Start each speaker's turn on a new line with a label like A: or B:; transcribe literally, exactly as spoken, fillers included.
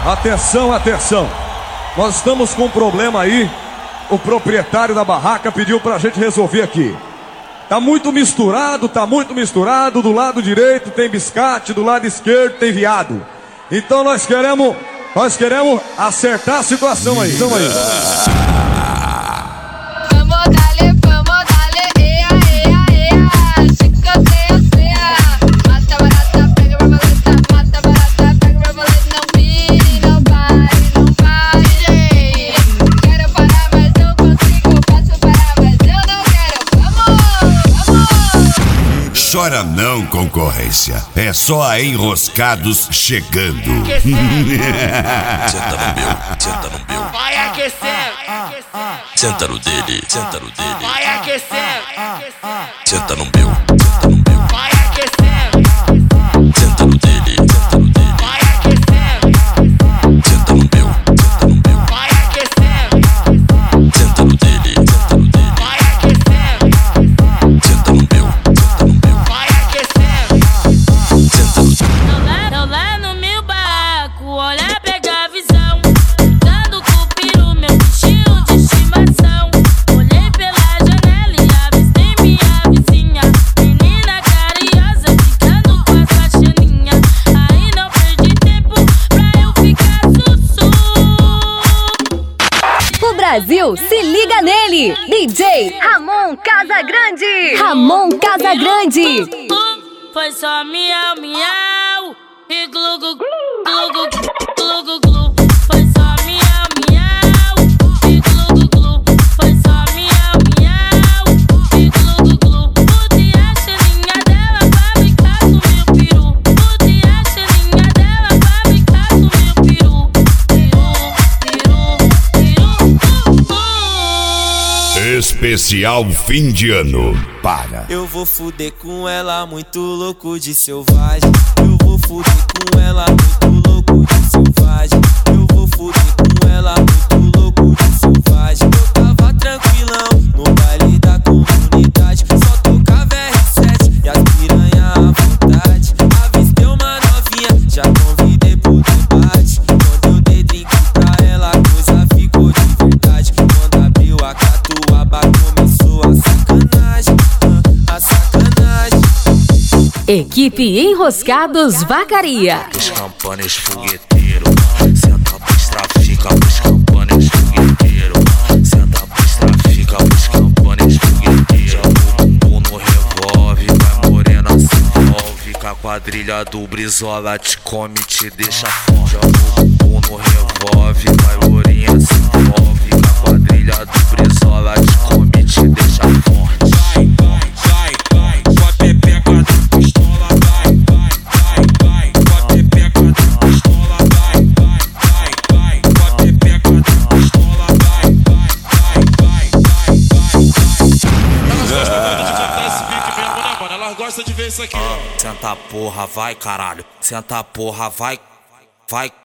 A: Atenção, atenção. Nós estamos com um problema aí. O proprietário da barraca pediu pra gente resolver aqui. Tá muito misturado, tá muito misturado. Do lado direito tem biscate, do lado esquerdo tem viado. Então nós queremos, nós queremos acertar a situação aí. Então aí.
B: Chora não, concorrência. É só a Enroscados chegando.
C: Senta no meu, senta no meu.
D: Vai aquecendo.
C: Senta no dele, senta no dele.
D: Vai aquecendo.
C: Senta no meu, senta no meu.
D: Vai aquecendo.
C: Senta no dele, senta no dele.
D: Vai aquecendo.
C: Senta no meu, senta no meu.
D: Vai aquecendo.
C: Senta no dele, senta no dele.
D: Vai aquecendo.
C: Senta no meu, senta no meu.
D: Vai aquecendo.
C: Senta no
E: Eu lá no meu barraco, olha, pega a visão. Dando com o peru, meu bichinho de estimação. Olhei pela janela e avistei minha vizinha. Menina carinhosa, ficando com a faxininha. Aí não perdi tempo pra eu ficar sussu.
F: O Brasil se liga nele. D J Ramon Casagrande. Ramon Casagrande.
E: Foi só miau, miau e glu, glu, glu, glu, glu, glu, glu. Foi só miau, miau e glu, glu, glu. Foi só miau, miau e glu, glu, glu. Botei a chelinha dela pra brincar com meu peru. Botei a chelinha dela pra brincar com meu peru. Peru, peru, peru, uh, uh.
B: Especial fim de ano. Para.
G: Eu vou fuder com ela, muito louco de selvagem. Eu vou fuder com ela, muito louco de selvagem. Eu vou fuder com ela, muito louco de selvagem. Eu tava tranquilão no baile da comunidade. Só tocava R sete e as piranha à vontade. Avistei uma novinha, já convidei pro debate. Quando eu dei drink pra ela, a coisa ficou de verdade. Quando abriu a catuaba, começou a sacanagem. A sacanagem.
F: Equipe Enroscados Vacaria.
C: Os campanes fogueteiro. Senta pros trafica, pros campanes fogueteiro. Senta pros trafica, pros campanes fogueteiro. O bumbum no revolve, vai morena se envolve. Com a quadrilha do Brizola te come, te deixa forte. O bumbum no revolve, vai lourinha se envolve. Com a quadrilha do Brizola te come, te deixa forte.
G: Vai, vai, vai, vai, com a pepeca da pistola. Vai, vai, vai, vai, com a pepeca da pistola. Vai, vai, vai, vai, com a pepeca da pistola. Vai, vai, vai, vai, vai, vai.
D: Elas gostam de ver isso aqui.
C: Senta porra, vai caralho. Senta porra, vai, vai.